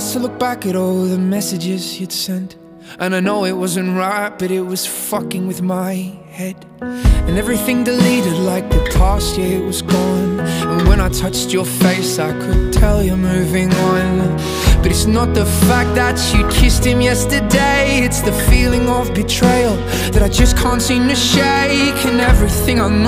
eyes to look back at all the messages you'd sent. And I know it wasn't right, but it was fucking with my head. And everything deleted like the past, yeah, it was gone. And when I touched your face, I could tell you're moving on. But it's not the fact that you kissed him yesterday, it's the feeling of betrayal that I just can't seem to shake. And everything I know